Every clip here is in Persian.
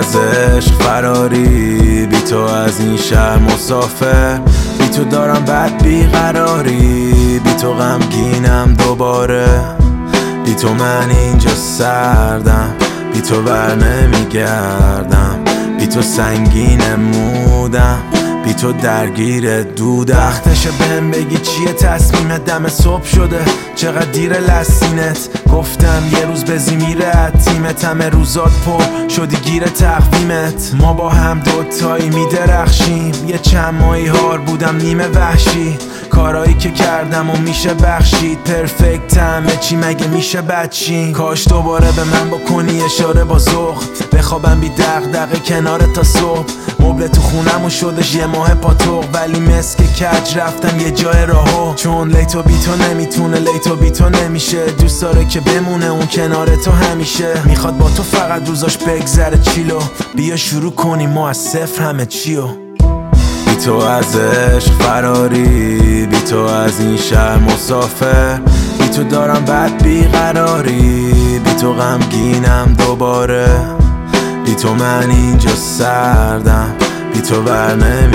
از عشق فراری، بی تو از این شهر مسافر، بی تو دارم بد بیقراری، بی تو غمگینم دوباره، بی تو من اینجا سردم، بی تو بر نمیگردم، بی تو سنگین مودم، بی تو درگیر دودم. وقتشه بهم بگی چیه تصمیمت، دم صبح شده چقدر دیر لسینت، گفتم یه روز بزی میره تیمت، همه روزات پر شدی گیر تقویمت، ما با هم دوتایی میدرخشیم، یه چند ماهی هار بودم نیمه وحشی، کارایی که کردم و میشه بخشید، پرفکت همه چی مگه میشه بچین، کاش دوباره به من بکنی اشاره با ذوق، بخوابم بی دغدغه کنار تا صبح، مبل تو خونمون شدش یه ماه پاتوق، ولی مسک کج رفتم یه جای راهو، چون لیتو بی تو نمیتونه لیتو بی تو نمیشه، دوست داره که بمونه اون کنار تو همیشه، میخواد با تو فقط روزاش بگذره چیلو، بیا شروع کنیم ما از صفر همه چیو. بی تو از عشق فراری، بی تو از این شهر مسافر، بی تو دارم بد بیقراری، بی تو غمگینم دوباره، بی تو من اینجا سردم، بی تو بر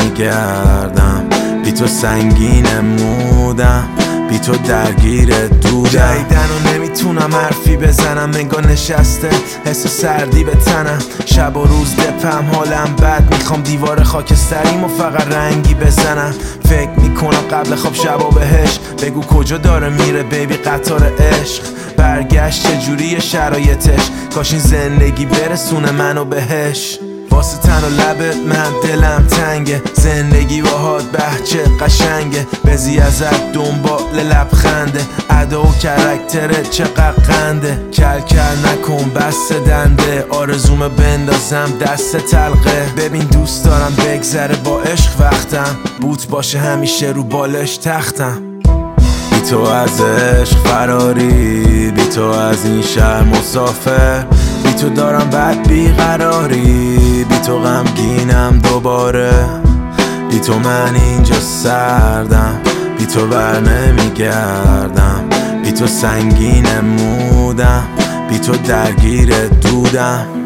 نمیگردم، بی تو سنگین مودم، بی تو درگیر دودم. جدیدن و نمیتونم حرفی بزنم، انگار نشسته حس سردی به تنم، شب و روز دپم حالم بد، میخوام دیوار خاکستریم و فقط رنگی بزنم، فکر میکنم قبل خواب شبا بهش، بگو کجا داره میره بیبی قطار عشق، برگشت چجوری شرایطش، کاش این زندگی برسونه منو بهش، واسه تن و لبت من دلم تنگه، زندگی باهات بهچه قشنگه، بزی ازت دنبال لبخنده، ادا و کرکترت چقدر قنده، کل کل نکن بس دنده، آرزومه بندازم دست تلقه، ببین دوست دارم بگذره با عشق وقتم، بوت باشه همیشه رو بالش تختم. بی تو از عشق فراری، بی تو از این شهر مسافر، بی تو دارم بد بیقراری، بی تو غمگینم دوباره، بی تو من اینجا سردم، بی تو بر نمیگردم، بی تو سنگین مودم، بی تو درگیر دودم.